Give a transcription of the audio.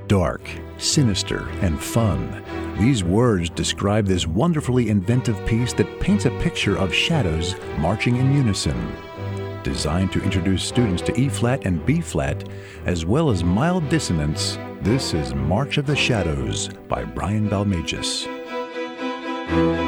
Dark, sinister, and fun. These words describe this wonderfully inventive piece that paints a picture of shadows marching in unison. Designed to introduce students to E-flat and B-flat, as well as mild dissonance, this is March of the Shadows by Brian Balmages.